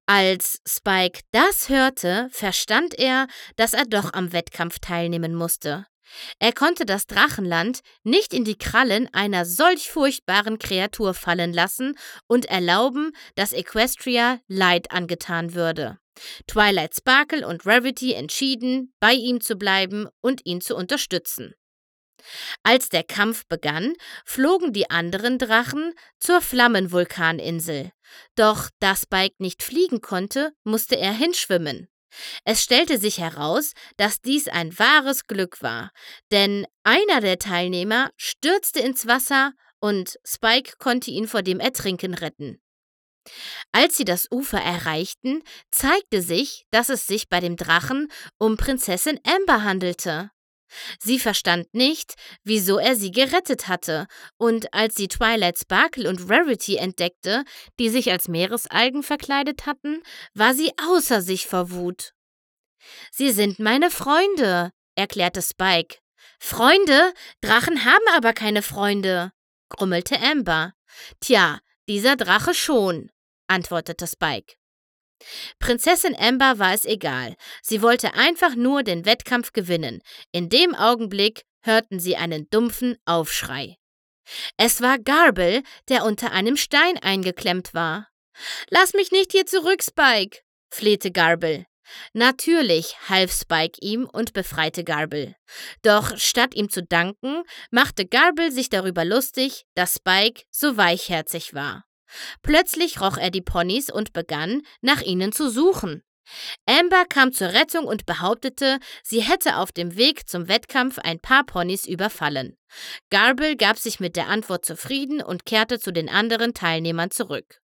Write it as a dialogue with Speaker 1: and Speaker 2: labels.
Speaker 1: Als Spike das hörte, verstand er, dass er doch am Wettkampf teilnehmen musste. Er konnte das Drachenland nicht in die Krallen einer solch furchtbaren Kreatur fallen lassen und erlauben, dass Equestria Leid angetan würde. Twilight Sparkle und Rarity entschieden, bei ihm zu bleiben und ihn zu unterstützen. Als der Kampf begann, flogen die anderen Drachen zur Flammenvulkaninsel. Doch da Spike nicht fliegen konnte, musste er hinschwimmen. Es stellte sich heraus, dass dies ein wahres Glück war, denn einer der Teilnehmer stürzte ins Wasser und Spike konnte ihn vor dem Ertrinken retten. Als sie das Ufer erreichten, zeigte sich, dass es sich bei dem Drachen um Prinzessin Amber handelte. Sie verstand nicht, wieso er sie gerettet hatte, und als sie Twilight Sparkle und Rarity entdeckte, die sich als Meeresalgen verkleidet hatten, war sie außer sich vor Wut. »Sie sind meine Freunde«, erklärte Spike. »Freunde? Drachen haben aber keine Freunde«, grummelte Amber. »Tja, dieser Drache schon«, antwortete Spike. Prinzessin Amber war es egal. Sie wollte einfach nur den Wettkampf gewinnen. In dem Augenblick hörten sie einen dumpfen Aufschrei. Es war Garble, der unter einem Stein eingeklemmt war. »Lass mich nicht hier zurück, Spike«, flehte Garble. Natürlich half Spike ihm und befreite Garble. Doch statt ihm zu danken, machte Garble sich darüber lustig, dass Spike so weichherzig war. Plötzlich roch er die Ponys und begann, nach ihnen zu suchen. Amber kam zur Rettung und behauptete, sie hätte auf dem Weg zum Wettkampf ein paar Ponys überfallen. Garble gab sich mit der Antwort zufrieden und kehrte zu den anderen Teilnehmern zurück.